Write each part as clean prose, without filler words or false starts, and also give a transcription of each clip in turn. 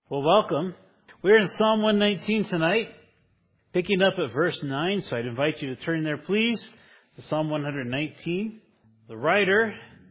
Well, welcome. We're in Psalm 119 tonight, picking up at verse 9, so I'd invite you to turn there, please, to Psalm 119. The writer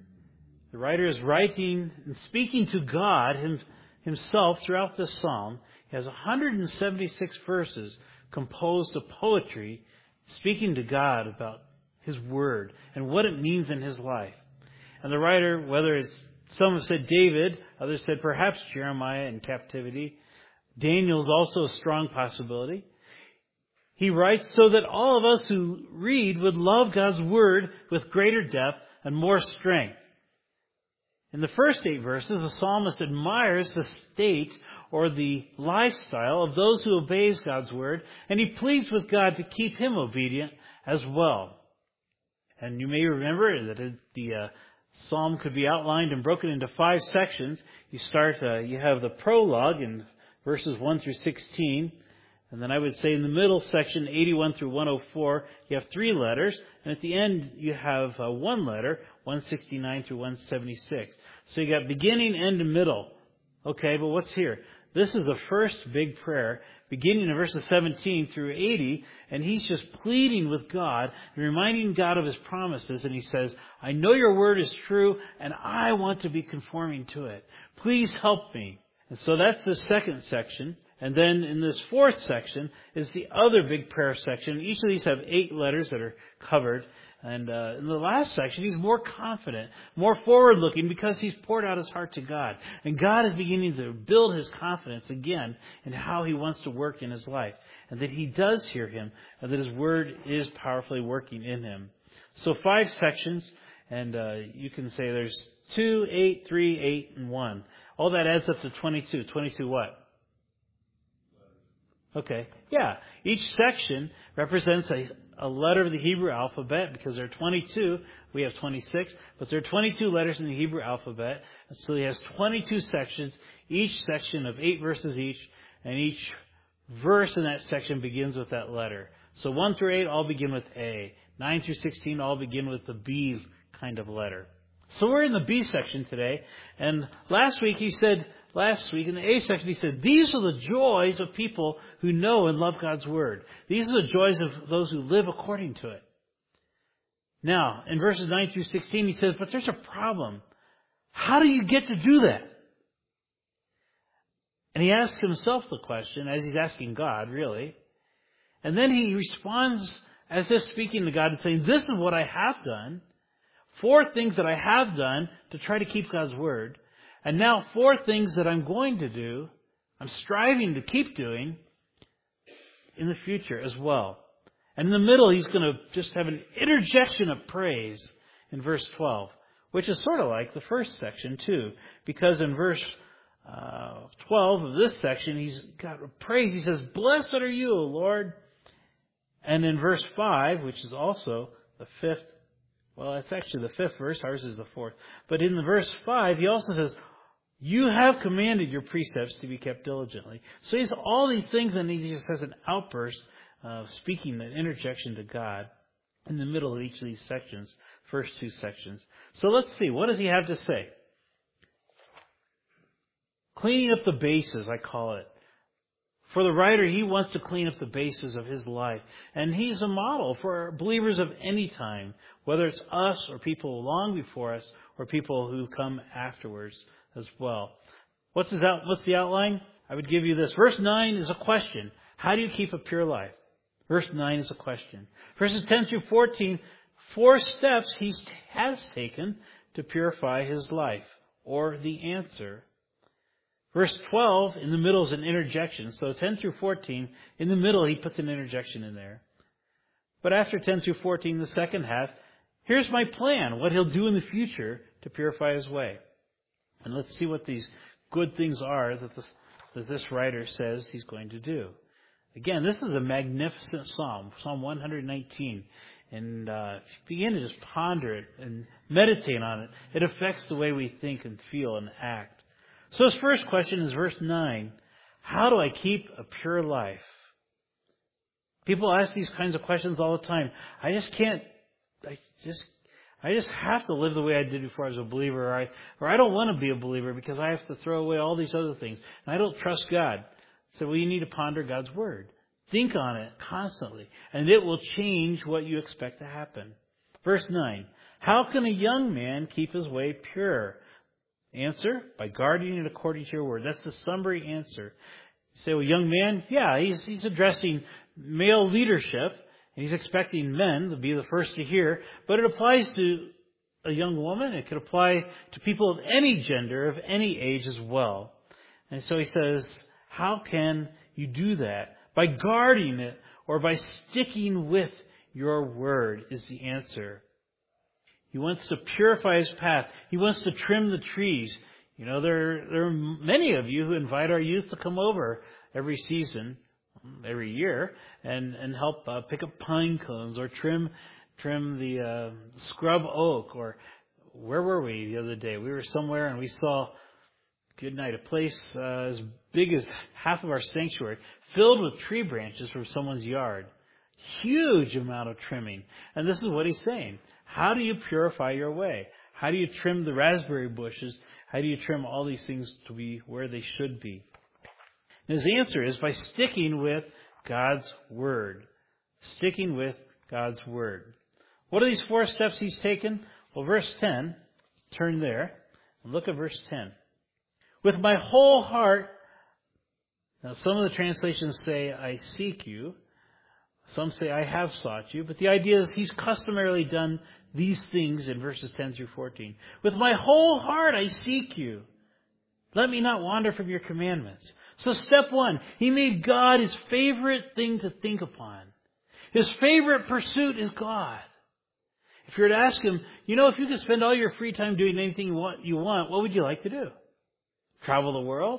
is writing and speaking to God himself throughout this psalm. He has 176 verses composed of poetry, speaking to God about His Word and what it means in his life. And the writer, whether it's some have said David, others said perhaps Jeremiah in captivity. Daniel's also a strong possibility. He writes so that all of us who read would love God's Word with greater depth and more strength. In the first 8 verses, the psalmist admires the state or the lifestyle of those who obeys God's Word, and he pleads with God to keep him obedient as well. And you may remember that the Psalm could be outlined and broken into 5 sections. You have the prologue in verses 1 through 16. And then I would say in the middle section, 81 through 104, you have 3 letters. And at the end, you have 1 letter, 169 through 176. So you got beginning, end, and middle. Okay, but what's here? This is the first big prayer, beginning in verses 17 through 80, and he's just pleading with God and reminding God of His promises, and he says, I know your word is true, and I want to be conforming to it. Please help me. And so that's the second section. And then in this fourth section is the other big prayer section. Each of these have 8 letters that are covered. And in the last section, he's more confident, more forward-looking because he's poured out his heart to God. And God is beginning to build his confidence again in how he wants to work in his life. And that he does hear him and that his word is powerfully working in him. So 5 sections, and you can say there's 2, 8, 3, 8, and 1. All that adds up to 22. 22 what? Okay, yeah. Each section represents a letter of the Hebrew alphabet because there are 22. We have 26, but there are 22 letters in the Hebrew alphabet. And so he has 22 sections, each section of 8 verses each, and each verse in that section begins with that letter. So 1 through 8 all begin with A. 9 through 16 all begin with the B kind of letter. So we're in the B section today, and last week in the A section, he said, these are the joys of people who know and love God's Word. These are the joys of those who live according to it. Now, in verses 9 through 16, he says, but there's a problem. How do you get to do that? And he asks himself the question, as he's asking God, really. And then he responds as if speaking to God and saying, this is what I have done. 4 things that I have done to try to keep God's Word. And now 4 things that I'm going to do, I'm striving to keep doing in the future as well. And in the middle, he's going to just have an interjection of praise in verse 12, which is sort of like the first section too. Because in verse 12 of this section, he's got praise. He says, blessed are you, O Lord. And in verse 5, which is also the 5th, well, it's actually the 5th verse. Ours is the 4th. But in the verse 5, he also says, you have commanded your precepts to be kept diligently. So he has all these things, and he just has an outburst of speaking, an interjection to God in the middle of each of these sections, first 2 sections. So let's see. What does he have to say? Cleaning up the bases, I call it. For the writer, he wants to clean up the bases of his life. And he's a model for believers of any time, whether it's us or people long before us or people who come afterwards as well. What's the outline? I would give you this. Verse 9 is a question. How do you keep a pure life? Verse 9 is a question. Verses 10 through 14, 4 steps he has taken to purify his life, or the answer. Verse 12, in the middle is an interjection. So 10 through 14, in the middle he puts an interjection in there. But after 10 through 14, the second half, here's my plan, what he'll do in the future to purify his way. And let's see what these good things are that this writer says he's going to do. Again, this is a magnificent psalm, Psalm 119. And if you begin to just ponder it and meditate on it, it affects the way we think and feel and act. So his first question is verse 9. How do I keep a pure life? People ask these kinds of questions all the time. I I just have to live the way I did before I was a believer, or I don't want to be a believer because I have to throw away all these other things. And I don't trust God. So you need to ponder God's Word. Think on it constantly, and it will change what you expect to happen. Verse 9, how can a young man keep his way pure? Answer, by guarding it according to your word. That's the summary answer. You say, well, young man, yeah, he's addressing male leadership, and he's expecting men to be the first to hear, but it applies to a young woman. It could apply to people of any gender, of any age as well. And so he says, how can you do that? By guarding it, or by sticking with your word is the answer. He wants to purify his path. He wants to trim the trees. You know, there are many of you who invite our youth to come over every season, every year, and help pick up pine cones or trim the scrub oak. Or where were we the other day? We were somewhere and we saw, good night, a place as big as half of our sanctuary filled with tree branches from someone's yard. Huge amount of trimming. And this is what he's saying. How do you purify your way? How do you trim the raspberry bushes? How do you trim all these things to be where they should be? And his answer is by sticking with God's Word. Sticking with God's Word. What are these 4 steps he's taken? Well, verse 10, turn there and look at verse 10. With my whole heart, now some of the translations say, I seek you. Some say, I have sought you. But the idea is he's customarily done these things in verses 10 through 14. With my whole heart I seek you. Let me not wander from your commandments. So step 1, he made God his favorite thing to think upon. His favorite pursuit is God. If you were to ask him, if you could spend all your free time doing anything you want, what would you like to do? Travel the world?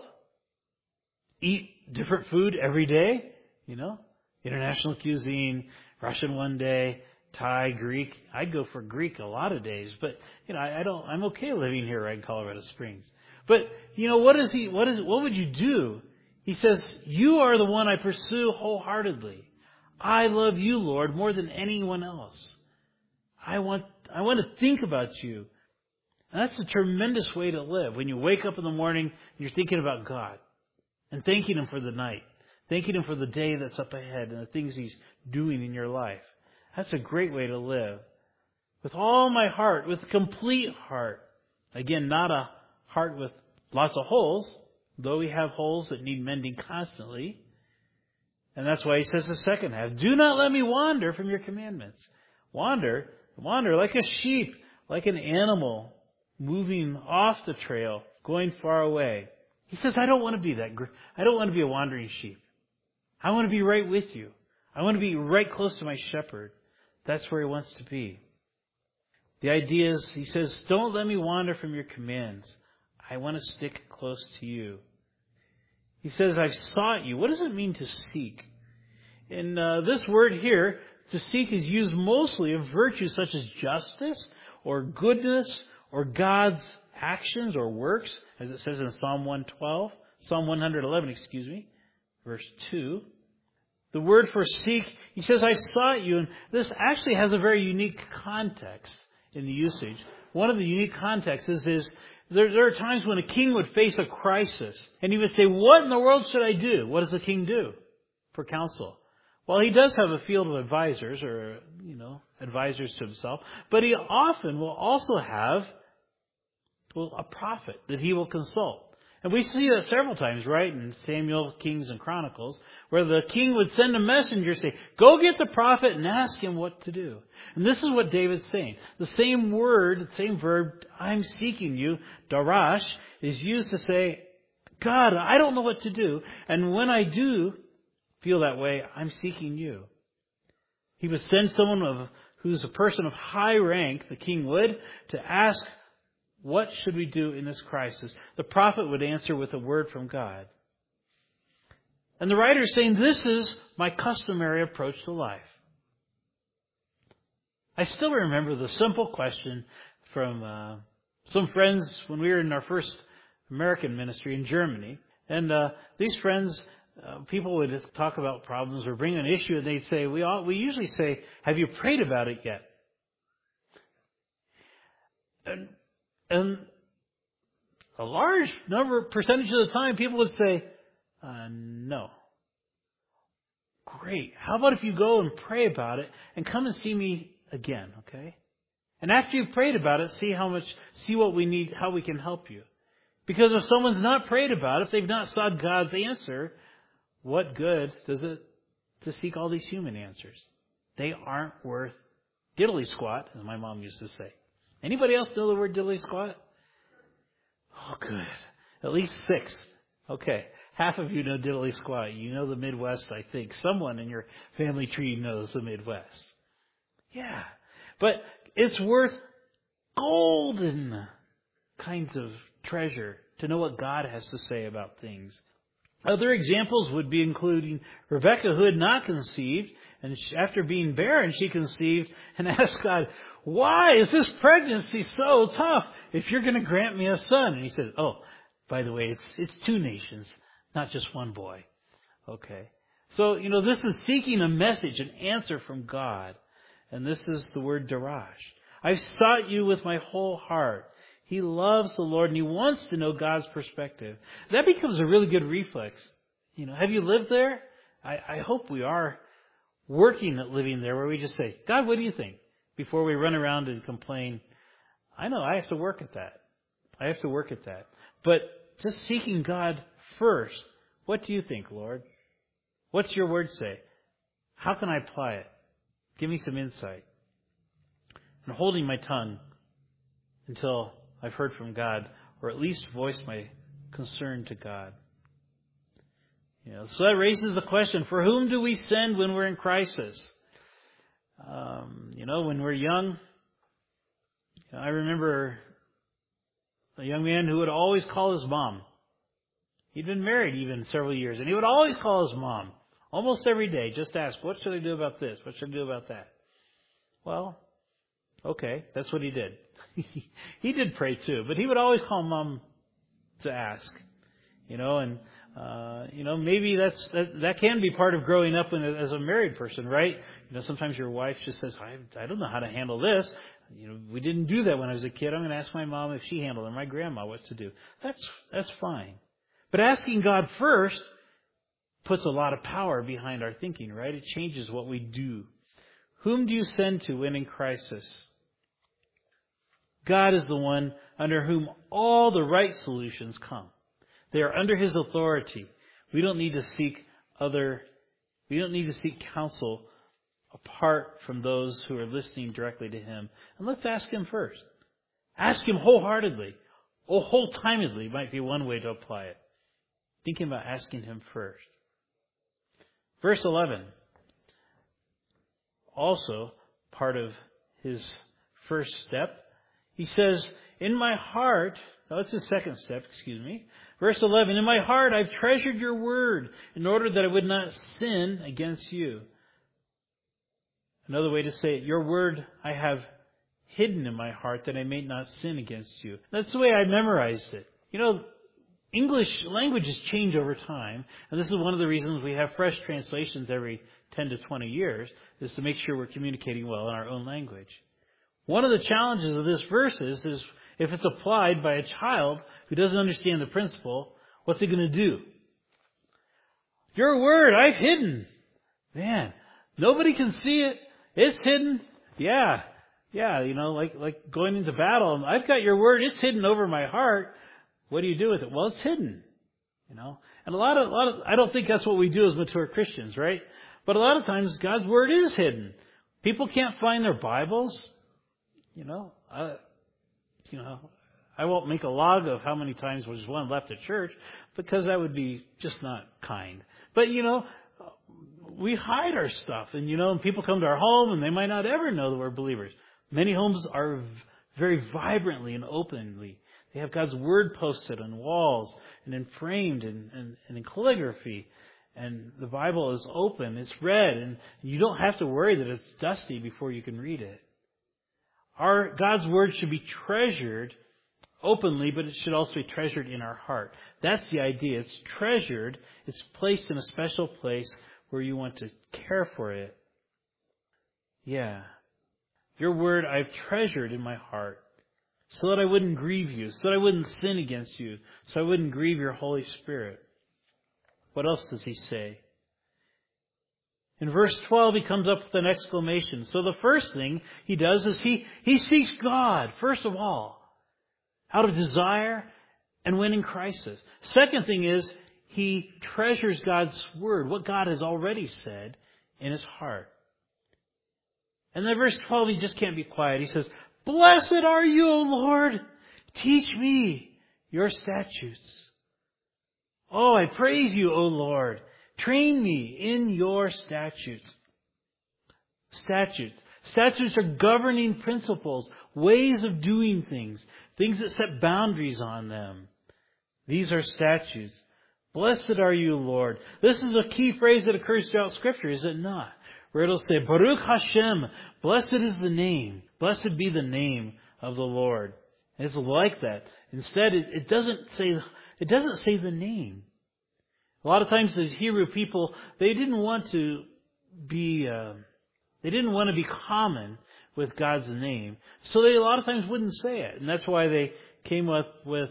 Eat different food every day? International cuisine, Russian one day, Thai, Greek. I'd go for Greek a lot of days, but I'm okay living here right in Colorado Springs. But what would you do? He says, you are the one I pursue wholeheartedly. I love you, Lord, more than anyone else. I want to think about you. And that's a tremendous way to live. When you wake up in the morning, you're thinking about God and thanking Him for the night. Thanking Him for the day that's up ahead and the things He's doing in your life. That's a great way to live. With all my heart, with complete heart. Again, not a heart with lots of holes, though we have holes that need mending constantly. And that's why he says the second half, do not let me wander from your commandments. Wander like a sheep, like an animal, moving off the trail, going far away. He says, I don't want to be that. I don't want to be a wandering sheep. I want to be right with you. I want to be right close to my shepherd. That's where he wants to be. The idea is, he says, don't let me wander from your commands. I want to stick close to you. He says, I've sought you. What does it mean to seek? In this word here, to seek is used mostly of virtues such as justice or goodness or God's actions or works, as it says in Psalm 111, verse 2. The word for seek, he says, I've sought you. And this actually has a very unique context in the usage. One of the unique contexts is there are times when a king would face a crisis. And he would say, what in the world should I do? What does the king do for counsel? Well, he does have a field of advisors or, advisors to himself. But he often will also have, a prophet that he will consult. And we see that several times, right, in Samuel, Kings, and Chronicles, where the king would send a messenger and say, go get the prophet and ask him what to do. And this is what David's saying. The same word, the same verb, I'm seeking you, darash, is used to say, God, I don't know what to do. And when I do feel that way, I'm seeking you. He would send someone who's a person of high rank, the king would, to ask, what should we do in this crisis? The prophet would answer with a word from God. And the writer is saying, this is my customary approach to life. I still remember the simple question from some friends when we were in our first American ministry in Germany. And these friends, people would talk about problems or bring an issue and they'd say, we usually say, have you prayed about it yet? And a large percentage of the time, people would say, no. Great. How about if you go and pray about it and come and see me again, okay? And after you've prayed about it, see what we need, how we can help you. Because if someone's not prayed about it, if they've not sought God's answer, what good does it to seek all these human answers? They aren't worth diddly squat, as my mom used to say. Anybody else know the word diddly squat? Oh, good. At least 6. Okay. Half of you know diddly squat. You know the Midwest, I think. Someone in your family tree knows the Midwest. Yeah. But it's worth golden kinds of treasure to know what God has to say about things. Other examples would be including Rebecca, who had not conceived, and after being barren, she conceived and asked God, why is this pregnancy so tough if you're going to grant me a son? And he said, oh, by the way, it's 2 nations, not just 1 boy. Okay. So, this is seeking a message, an answer from God. And this is the word darash. I've sought you with my whole heart. He loves the Lord and he wants to know God's perspective. That becomes a really good reflex. Have you lived there? I hope we are working at living there, where we just say, God, what do you think? Before we run around and complain. I know I have to work at that. But just seeking God first. What do you think, Lord? What's your word say? How can I apply it? Give me some insight. And holding my tongue until I've heard from God, or at least voice my concern to God. So that raises the question, for whom do we send when we're in crisis? When we're young, I remember a young man who would always call his mom. He'd been married even several years, and he would always call his mom almost every day, just ask, what should I do about this? What should I do about that? Well, okay, that's what he did. He did pray too, but he would always call mom to ask, maybe that can be part of growing up as a married person, right? Sometimes your wife just says, I don't know how to handle this. We didn't do that when I was a kid. I'm going to ask my mom if she handled it, or my grandma what to do. That's fine. But asking God first puts a lot of power behind our thinking, right? It changes what we do. Whom do you send to when in crisis? God is the one under whom all the right solutions come. They are under His authority. We don't need to seek counsel apart from those who are listening directly to Him. And let's ask Him first. Ask Him wholeheartedly. Or whole-timedly might be one way to apply it. Thinking about asking Him first. Verse 11. Also, part of his first step. He says, in my heart, it's his second step, Verse 11, in my heart I've treasured your word in order that I would not sin against you. Another way to say it, your word I have hidden in my heart that I may not sin against you. That's the way I memorized it. English languages change over time, and this is one of the reasons we have fresh translations every 10 to 20 years, is to make sure we're communicating well in our own language. One of the challenges of this verse is if it's applied by a child who doesn't understand the principle, what's he going to do? Your word I've hidden. Man, nobody can see it. It's hidden. Yeah, like going into battle. I've got your word. It's hidden over my heart. What do you do with it? Well, it's hidden. And a lot of, I don't think that's what we do as mature Christians, right? But a lot of times God's word is hidden. People can't find their Bibles. I won't make a log of how many times there's one left at church, because that would be just not kind. But, we hide our stuff, and people come to our home and they might not ever know that we're believers. Many homes are very vibrantly and openly. They have God's word posted on walls and framed and in calligraphy. And the Bible is open, it's read, and you don't have to worry that it's dusty before you can read it. God's word should be treasured openly, but it should also be treasured in our heart. That's the idea. It's treasured. It's placed in a special place where you want to care for it. Yeah. Your word I've treasured in my heart. so that I wouldn't grieve you, so that I wouldn't sin against you, so I wouldn't grieve your Holy Spirit. What else does he say? In verse 12, he comes up with an exclamation. So the first thing he does is he seeks God, first of all, out of desire and when in crisis. Second thing is he treasures God's word, what God has already said, in his heart. And then verse 12, he just can't be quiet. He says, "Blessed are you, O Lord. Teach me your statutes. Oh, I praise you, O Lord. Train me in your statutes." Statutes. Statutes are governing principles, ways of doing things that set boundaries on them. These are statutes. Blessed are you, Lord. This is a key phrase that occurs throughout Scripture, is it not? Where it'll say, Baruch Hashem, blessed is the name. Blessed be the name of the Lord. And it's like that. Instead, it doesn't say the name. A lot of times the Hebrew people, they didn't want to be common with God's name. So they a lot of times wouldn't say it. And that's why they came up with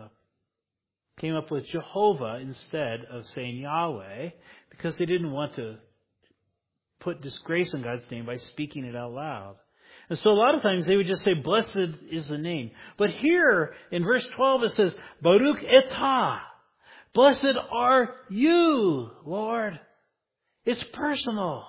Jehovah instead of saying Yahweh, because they didn't want to put disgrace on God's name by speaking it out loud. And so a lot of times they would just say, blessed is the name. But here in verse 12 it says, Baruch etah. Blessed are you, Lord. It's personal.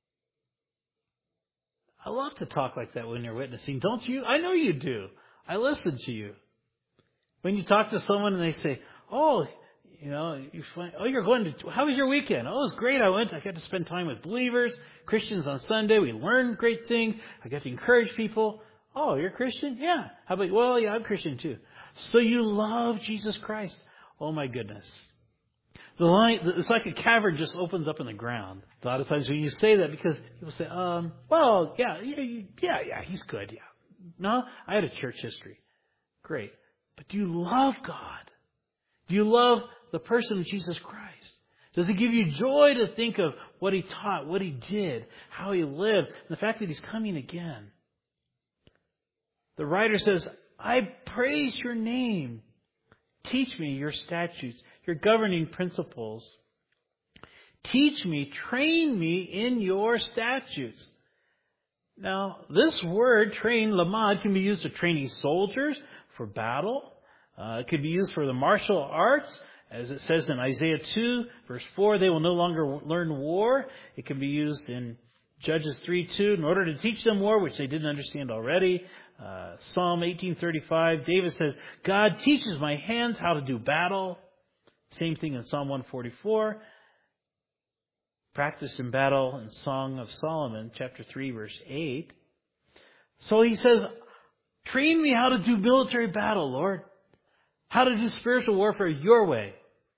I love to talk like that when you're witnessing, don't you? I know you do. I listen to you. When you talk to someone and they say, oh, you're going to, how was your weekend? Oh, it was great. I got to spend time with believers, Christians on Sunday. We learned great things. I got to encourage people. Oh, you're a Christian? Yeah. How about, well, yeah, I'm Christian too. So you love Jesus Christ. Oh my goodness. It's like a cavern just opens up in the ground. A lot of times when you say that, because people say, well, yeah, he's good. Yeah. No, I had a church history. Great. But do you love God? Do you love the person of Jesus Christ? Does it give you joy to think of what he taught, what he did, how he lived, and the fact that he's coming again? The writer says, I praise your name. Teach me your statutes, your governing principles. Teach me, train me in your statutes. Now, this word, train, lamad, can be used for training soldiers for battle. It could be used for the martial arts. As it says in Isaiah 2, verse 4, they will no longer learn war. It can be used in Judges 3:2, in order to teach them war, which they didn't understand already. Psalm 18:35, David says, God teaches my hands how to do battle. Same thing in Psalm 144. Practice in battle in Song of Solomon, chapter 3, verse 8. So he says, train me how to do military battle, Lord. How to do spiritual warfare your way.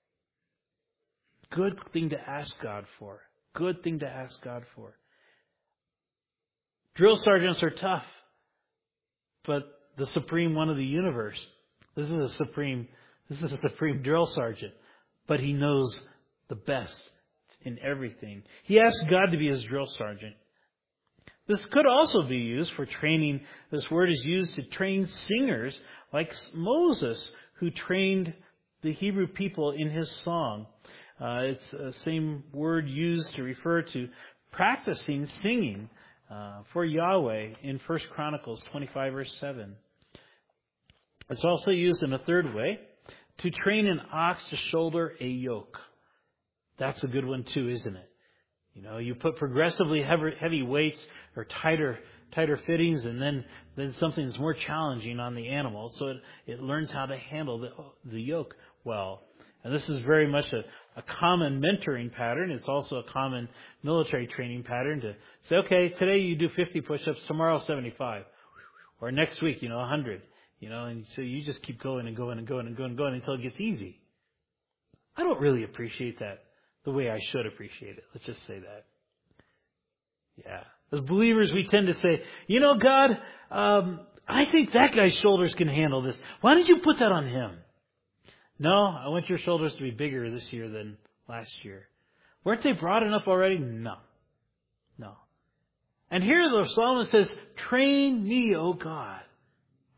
Good thing to ask God for. Good thing to ask God for. Drill sergeants are tough, but the supreme one of the universe. This is a supreme drill sergeant, but he knows the best in everything. He asked God to be his drill sergeant. This could also be used for training. This word is used to train singers like Moses, who trained the Hebrew people in his song. It's the same word used to refer to practicing singing for Yahweh in 1 Chronicles 25, verse 7. It's also used in a third way, to train an ox to shoulder a yoke. That's a good one too, isn't it? You put progressively heavy weights or tighter fittings, and then something that's more challenging on the animal, so it learns how to handle the yoke well. And this is very much a common mentoring pattern. It's also a common military training pattern to say, okay, today you do 50 push-ups, tomorrow 75, or next week, 100. And so you just keep going and going and going and going and going until it gets easy. I don't really appreciate that the way I should appreciate it. Let's just say that. Yeah. As believers, we tend to say, God, I think that guy's shoulders can handle this. Why did you put that on him? No, I want your shoulders to be bigger this year than last year. Weren't they broad enough already? No. And here the psalmist says, train me, O God.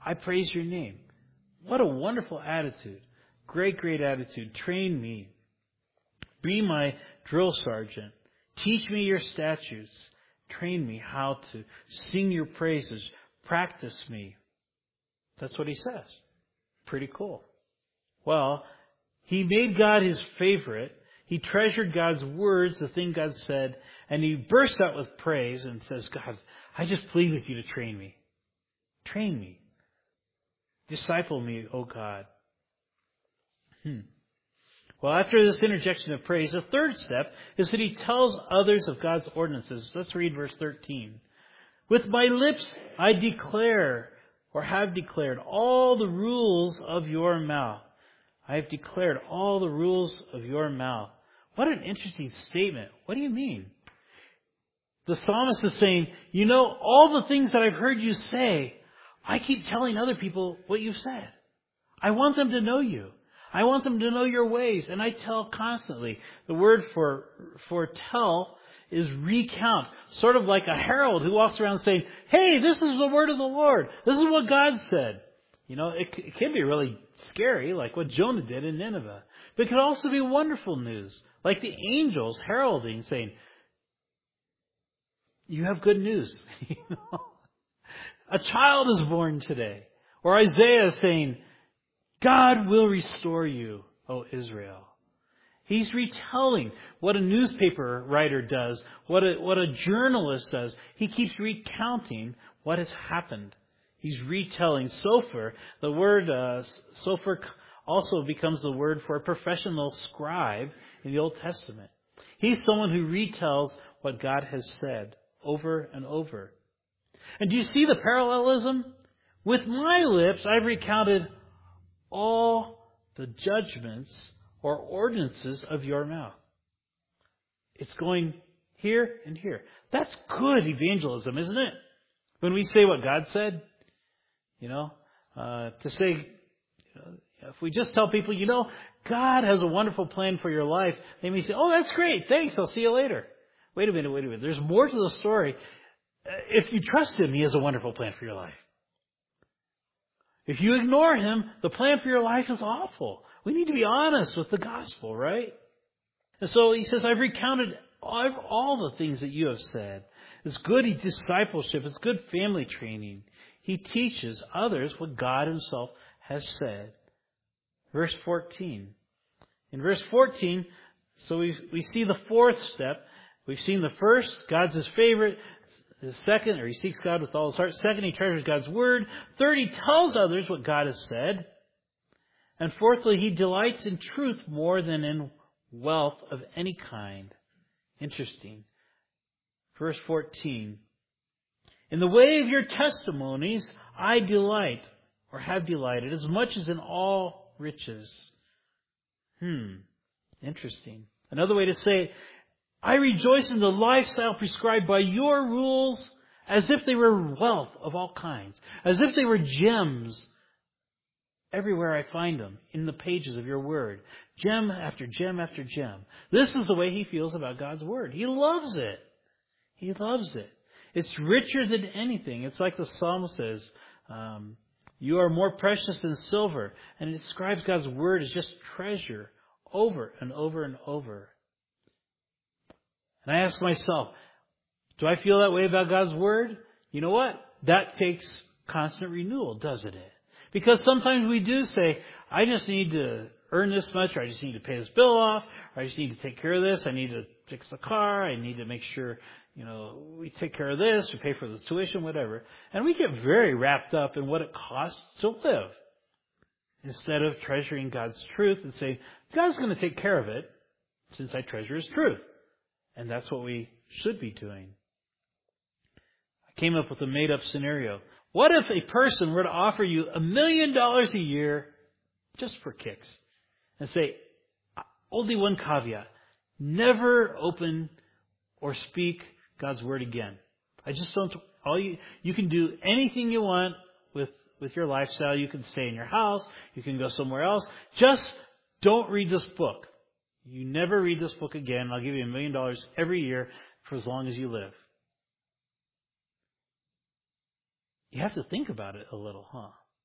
I praise your name. What a wonderful attitude. Great, great attitude. Train me. Be my drill sergeant. Teach me your statutes. Train me how to sing your praises. Practice me. That's what he says. Pretty cool. Well, he made God his favorite. He treasured God's words, the thing God said, and he burst out with praise and says, God, I just plead with you to train me. Train me. Disciple me, O God. Well, after this interjection of praise, the third step is that he tells others of God's ordinances. Let's read verse 13. With my lips I declare, or have declared, all the rules of your mouth. I have declared all the rules of your mouth. What an interesting statement. What do you mean? The psalmist is saying, you know, all the things that I've heard you say, I keep telling other people what you've said. I want them to know you. I want them to know your ways. And I tell constantly. The word for tell is recount. Sort of like a herald who walks around saying, hey, this is the word of the Lord. This is what God said. You know, it can be really scary, like what Jonah did in Nineveh. But it could also be wonderful news, like the angels heralding, saying, you have good news. You know? A child is born today. Or Isaiah saying, God will restore you, O Israel. He's retelling what a newspaper writer does, what a journalist does. He keeps recounting what has happened. He's retelling. Sofer, the word sofer also becomes the word for a professional scribe in the Old Testament. He's someone who retells what God has said over and over. And do you see the parallelism? With my lips I've recounted all the judgments or ordinances of your mouth. It's going here and here. That's good evangelism, isn't it? When we say what God said, you know, to say, if we just tell people, you know, God has a wonderful plan for your life, they may say, oh, that's great, thanks, I'll see you later. Wait a minute. There's more to the story. If you trust Him, He has a wonderful plan for your life. If you ignore Him, the plan for your life is awful. We need to be honest with the gospel, right? And so He says, I've recounted all the things that you have said. It's good discipleship. It's good family training. He teaches others what God Himself has said. Verse 14. In verse 14, so we see the fourth step. We've seen the first, God's His favorite. The second, or he seeks God with all his heart. Second, he treasures God's word. Third, he tells others what God has said. And fourthly, he delights in truth more than in wealth of any kind. Interesting. Verse 14. In the way of your testimonies, I delight, or have delighted, as much as in all riches. Interesting. Another way to say it, I rejoice in the lifestyle prescribed by your rules as if they were wealth of all kinds, as if they were gems. Everywhere I find them in the pages of your word, gem after gem after gem. This is the way he feels about God's word. He loves it. He loves it. It's richer than anything. It's like the psalm says, you are more precious than silver. And it describes God's word as just treasure over and over and over. And I ask myself, do I feel that way about God's word? You know what? That takes constant renewal, doesn't it? Because sometimes we do say, I just need to earn this much, or I just need to pay this bill off, or I just need to take care of this, I need to fix the car, I need to make sure, we take care of this, we pay for the tuition, whatever. And we get very wrapped up in what it costs to live. Instead of treasuring God's truth and saying, God's going to take care of it, since I treasure His truth. And that's what we should be doing. I came up with a made-up scenario. What if a person were to offer you $1 million a year just for kicks? And say, only one caveat. Never open or speak God's word again. I just don't... You can do anything you want with your lifestyle. You can stay in your house. You can go somewhere else. Just don't read this book. You never read this book again. I'll give you $1 million every year for as long as you live. You have to think about it a little, huh?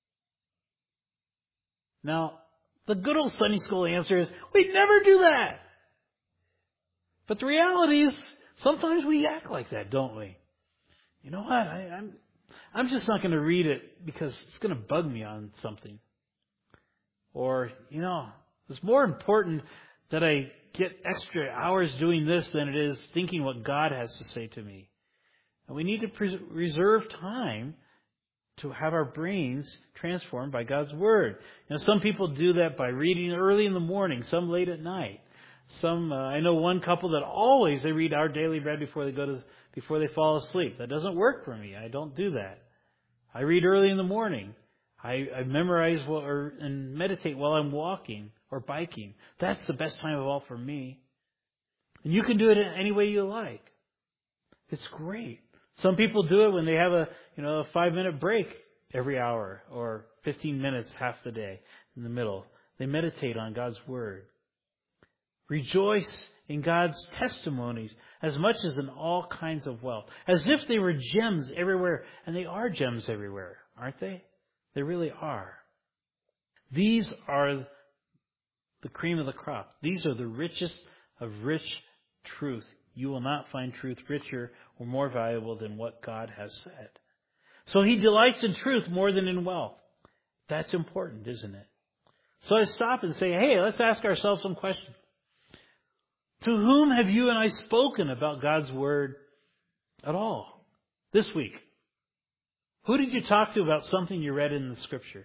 Now, the good old Sunday school answer is, we never do that. But the reality is, sometimes we act like that, don't we? You know what? I'm just not going to read it because it's going to bug me on something. Or, it's more important that I get extra hours doing this than it is thinking what God has to say to me. And we need to reserve time to have our brains transformed by God's Word. Some people do that by reading early in the morning, some late at night. Some, I know one couple that always they read Our Daily Bread before they fall asleep. That doesn't work for me. I don't do that. I read early in the morning. I memorize and meditate while I'm walking or biking. That's the best time of all for me. And you can do it any way you like. It's great. Some people do it when they have a 5-minute break every hour or 15 minutes half the day in the middle. They meditate on God's Word. Rejoice in God's testimonies as much as in all kinds of wealth. As if they were gems everywhere. And they are gems everywhere, aren't they? They really are. These are the cream of the crop. These are the richest of rich truth. You will not find truth richer or more valuable than what God has said. So He delights in truth more than in wealth. That's important, isn't it? So I stop and say, hey, let's ask ourselves some questions. To whom have you and I spoken about God's Word at all this week? Who did you talk to about something you read in the Scriptures?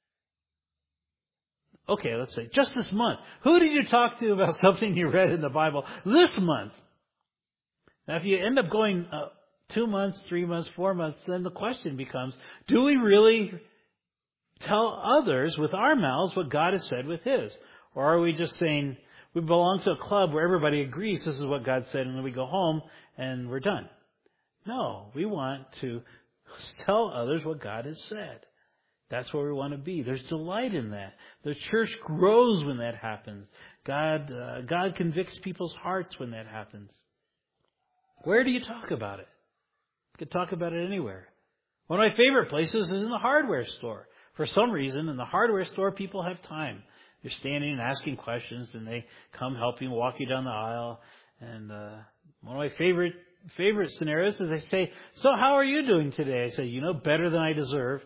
Okay, let's say just this month. Who did you talk to about something you read in the Bible this month? Now, if you end up going 2 months, 3 months, 4 months, then the question becomes, do we really tell others with our mouths what God has said with His? Or are we just saying, we belong to a club where everybody agrees this is what God said, and then we go home and we're done? No, we want to tell others what God has said. That's where we want to be. There's delight in that. The church grows when that happens. God convicts people's hearts when that happens. Where do you talk about it? You can talk about it anywhere. One of my favorite places is in the hardware store. For some reason, in the hardware store, people have time. They're standing and asking questions, and they come help you walk you down the aisle. And one of my favorite scenarios is they say, so how are you doing today? I say, better than I deserve.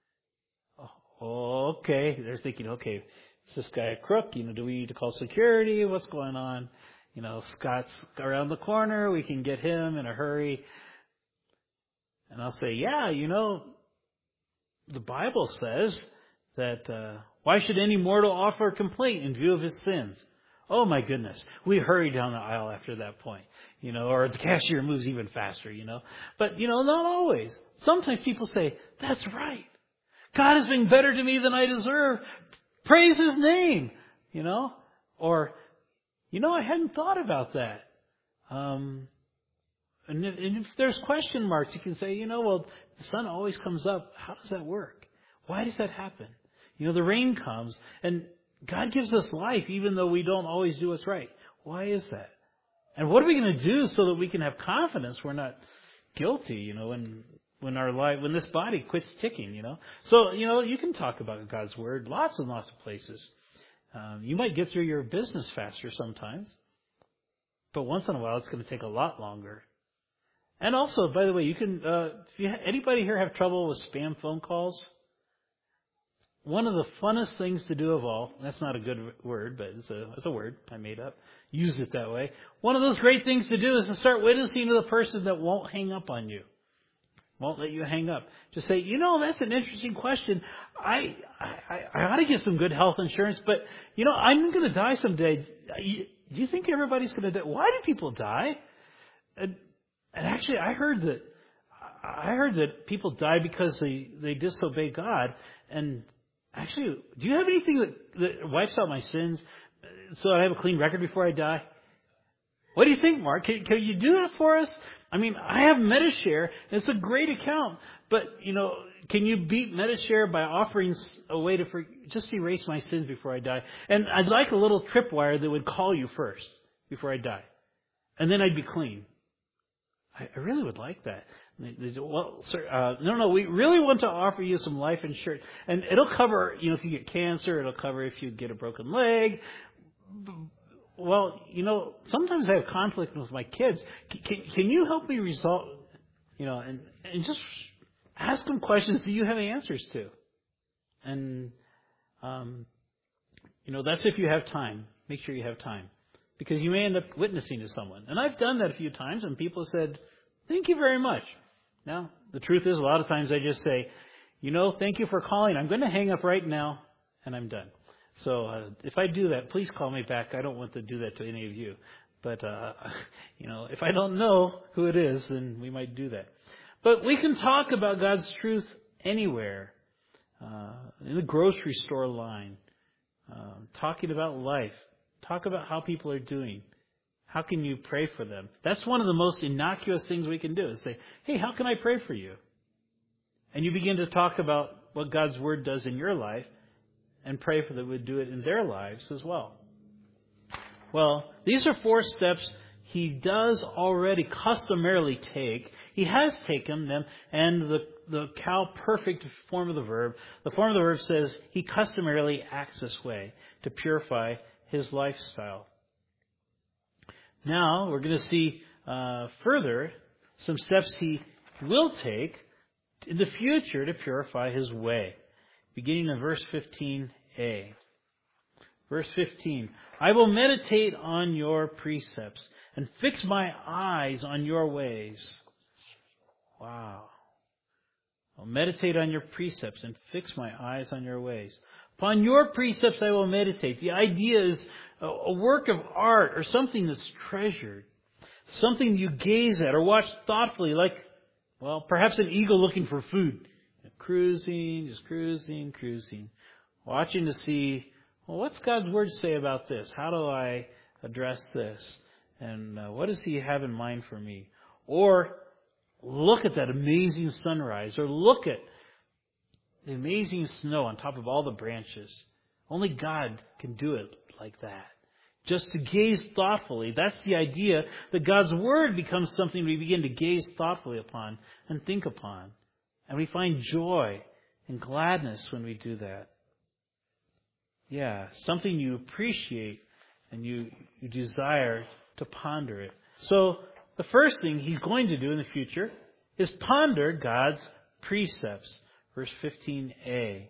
Oh, okay. They're thinking, okay, is this guy a crook? Do we need to call security? What's going on? Scott's around the corner. We can get him in a hurry. And I'll say, yeah, the Bible says that why should any mortal offer a complaint in view of his sins? Oh, my goodness. We hurry down the aisle after that point, or the cashier moves even faster, But, not always. Sometimes people say, that's right. God has been better to me than I deserve. Praise His name, Or, I hadn't thought about that. And if there's question marks, you can say, well, the sun always comes up. How does that work? Why does that happen? The rain comes, and God gives us life even though we don't always do what's right. Why is that? And what are we going to do so that we can have confidence we're not guilty, when this body quits ticking, So, you can talk about God's Word lots and lots of places. You might get through your business faster sometimes, but once in a while it's going to take a lot longer. And also, by the way, you can, anybody here have trouble with spam phone calls? One of the funnest things to do of all, that's not a good word, but it's a word I made up. Use it that way. One of those great things to do is to start witnessing to the person that won't hang up on you. Won't let you hang up. Just say, that's an interesting question. I ought to get some good health insurance, but, I'm going to die someday. Do you think everybody's going to die? Why do people die? And actually, I heard that people die because they disobey God. And actually, do you have anything that wipes out my sins so I have a clean record before I die? What do you think, Mark? Can you do that for us? I have Metashare. It's a great account. But, can you beat Metashare by offering a way to just erase my sins before I die? And I'd like a little tripwire that would call you first before I die. And then I'd be clean. I really would like that. They say, well, sir, no, we really want to offer you some life insurance. And it'll cover, if you get cancer, it'll cover if you get a broken leg. Well, sometimes I have conflict with my kids. Can you help me resolve, and just ask them questions that you have answers to. And, that's if you have time. Make sure you have time. Because you may end up witnessing to someone. And I've done that a few times, and people said, thank you very much. Now, the truth is, a lot of times I just say, thank you for calling. I'm going to hang up right now, and I'm done. So if I do that, please call me back. I don't want to do that to any of you. But, if I don't know who it is, then we might do that. But we can talk about God's truth anywhere. In the grocery store line. Talking about life. Talk about how people are doing. How can you pray for them? That's one of the most innocuous things we can do is say, hey, how can I pray for you? And you begin to talk about what God's Word does in your life and pray for them would do it in their lives as well. Well, these are 4 steps He does already customarily take. He has taken them, and the perfect form of the verb. The form of the verb says He customarily acts this way to purify His lifestyle. Now, we're going to see further some steps He will take in the future to purify His way. Beginning in verse 15a. Verse 15. I will meditate on your precepts and fix my eyes on your ways. Wow. I'll meditate on your precepts and fix my eyes on your ways. Upon your precepts I will meditate. The idea is a work of art or something that's treasured. Something you gaze at or watch thoughtfully, like, perhaps an eagle looking for food. Cruising. Watching to see, what's God's Word say about this? How do I address this? And what does He have in mind for me? Or look at that amazing sunrise. Or look at the amazing snow on top of all the branches. Only God can do it like that. Just to gaze thoughtfully. That's the idea, that God's Word becomes something we begin to gaze thoughtfully upon and think upon. And we find joy and gladness when we do that. Yeah, something you appreciate and you desire to ponder it. So the first thing He's going to do in the future is ponder God's precepts. Verse 15a.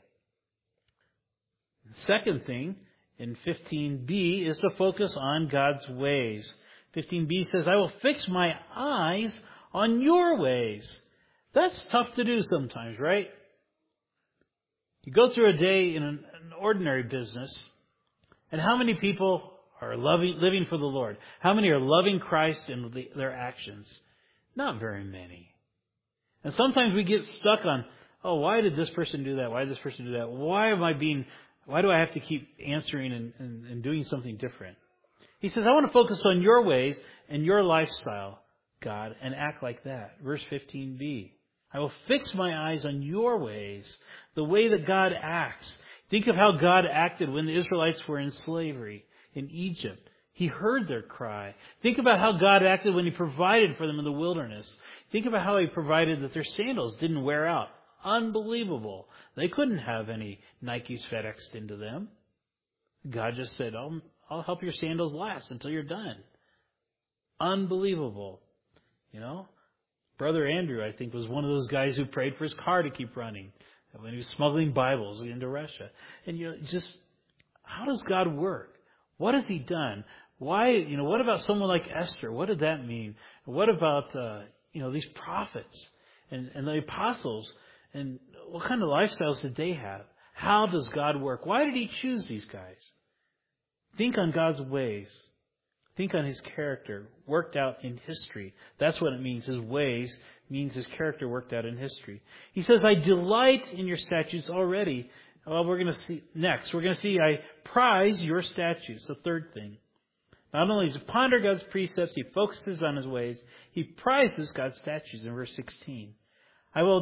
The second thing in 15b is to focus on God's ways. 15b says, I will fix my eyes on your ways. That's tough to do sometimes, right? You go through a day in an ordinary business, and how many people are living for the Lord? How many are loving Christ in their actions? Not very many. And sometimes we get stuck on, why did this person do that? Why did this person do that? Why do I have to keep answering and doing something different? He says, I want to focus on your ways and your lifestyle, God, and act like that. Verse 15b. I will fix my eyes on your ways, the way that God acts. Think of how God acted when the Israelites were in slavery in Egypt. He heard their cry. Think about how God acted when He provided for them in the wilderness. Think about how He provided that their sandals didn't wear out. Unbelievable. They couldn't have any Nikes FedExed into them. God just said, I'll help your sandals last until you're done. Unbelievable. Brother Andrew, I think, was one of those guys who prayed for his car to keep running when he was smuggling Bibles into Russia. And how does God work? What has He done? Why, what about someone like Esther? What did that mean? What about, these prophets and the apostles? And what kind of lifestyles did they have? How does God work? Why did He choose these guys? Think on God's ways. Think on His character worked out in history. That's what it means. His ways means His character worked out in history. He says, I delight in your statutes already. Well, we're going to see next. We're going to see I prize your statutes. The third thing. Not only does he ponder God's precepts, he focuses on His ways. He prizes God's statutes in verse 16. I will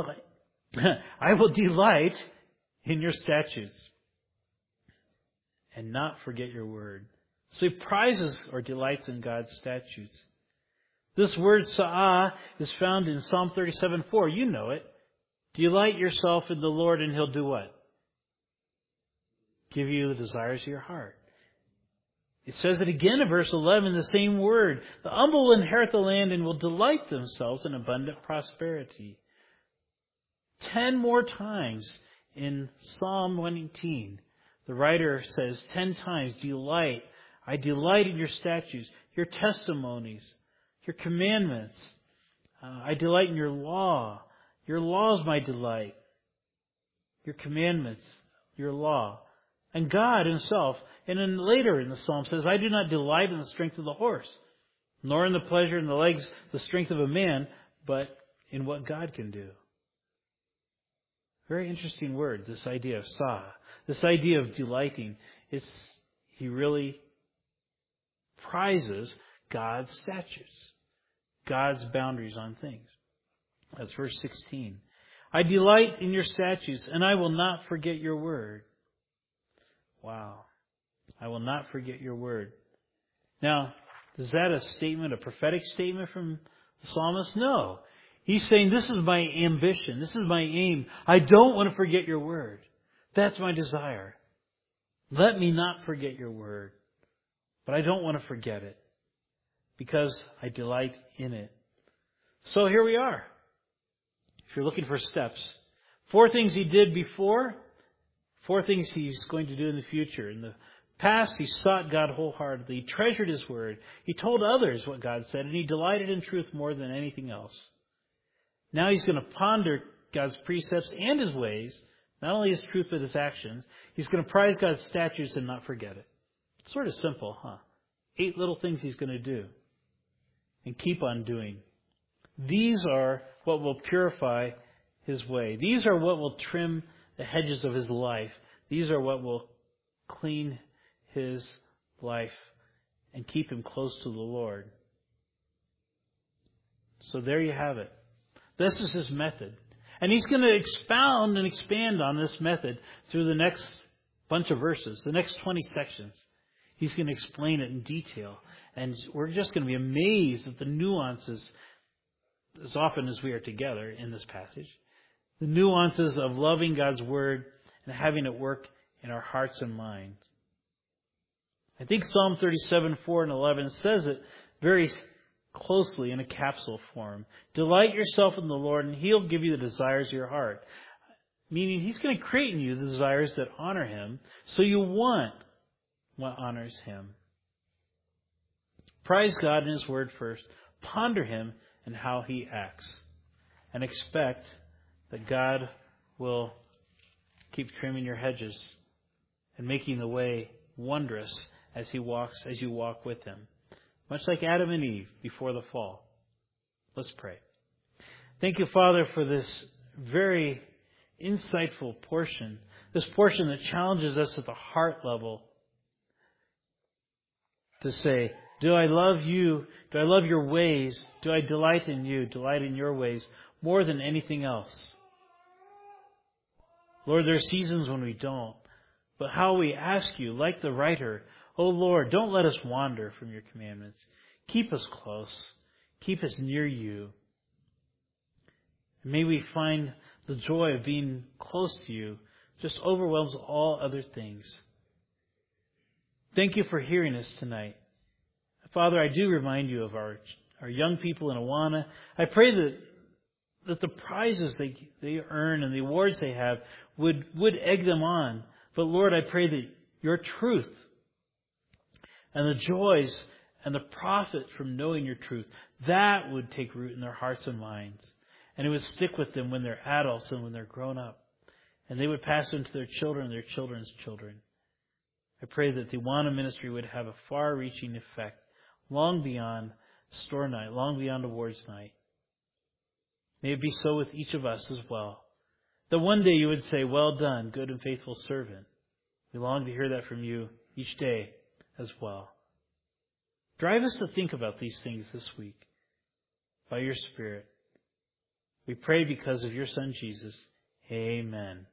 delight in your statutes and not forget your word. So he prizes or delights in God's statutes. This word sa'ah is found in Psalm 37:4. You know it. Delight yourself in the Lord and He'll do what? Give you the desires of your heart. It says it again in verse 11, the same word. The humble will inherit the land and will delight themselves in abundant prosperity. 10 more times in Psalm 118, the writer says 10 times, delight. I delight in your statutes, your testimonies, your commandments. I delight in your law. Your law is my delight. Your commandments, your law. And God Himself, and then later in the Psalm says, I do not delight in the strength of the horse, nor in the pleasure in the legs, the strength of a man, but in what God can do. Very interesting word, this idea of sa, this idea of delighting. He really prizes God's statutes, God's boundaries on things. That's verse 16. I delight in your statutes, and I will not forget your word. Wow. I will not forget your word. Now, is that a statement, a prophetic statement from the psalmist? No. He's saying, this is my ambition. This is my aim. I don't want to forget your word. That's my desire. Let me not forget your word. But I don't want to forget it because I delight in it. So here we are. If you're looking for steps, 4 things He did before, 4 things He's going to do in the future. In the past, He sought God wholeheartedly. He treasured His word. He told others what God said, and He delighted in truth more than anything else. Now He's going to ponder God's precepts and His ways, not only His truth but His actions. He's going to prize God's statutes and not forget it. It's sort of simple, huh? 8 little things He's going to do and keep on doing. These are what will purify His way. These are what will trim the hedges of His life. These are what will clean His life and keep Him close to the Lord. So there you have it. This is His method. And He's going to expound and expand on this method through the next bunch of verses, the next 20 sections. He's going to explain it in detail. And we're just going to be amazed at the nuances, as often as we are together in this passage, the nuances of loving God's Word and having it work in our hearts and minds. I think Psalm 37:4 and 11 says it very closely in a capsule form. Delight yourself in the Lord, and He'll give you the desires of your heart. Meaning He's going to create in you the desires that honor Him, so you want what honors Him. Prize God in His Word first. Ponder Him and how He acts. And expect that God will keep trimming your hedges and making the way wondrous as you walk with Him. Much like Adam and Eve before the fall. Let's pray. Thank you, Father, for this very insightful portion. This portion that challenges us at the heart level to say, do I love you? Do I love your ways? Do I delight in you? Delight in your ways more than anything else? Lord, there are seasons when we don't. But how we ask you, like the writer, oh Lord, don't let us wander from your commandments. Keep us close. Keep us near you. And may we find the joy of being close to you just overwhelms all other things. Thank you for hearing us tonight. Father, I do remind you of our young people in Awana. I pray that the prizes they earn and the awards they have would egg them on. But Lord, I pray that your truth and the joys and the profit from knowing your truth, that would take root in their hearts and minds. And it would stick with them when they're adults and when they're grown up. And they would pass on to their children and their children's children. I pray that the Awana ministry would have a far-reaching effect long beyond store night, long beyond awards night. May it be so with each of us as well. That one day you would say, well done, good and faithful servant. We long to hear that from you each day as well. Drive us to think about these things this week by your Spirit. We pray because of your Son, Jesus. Amen.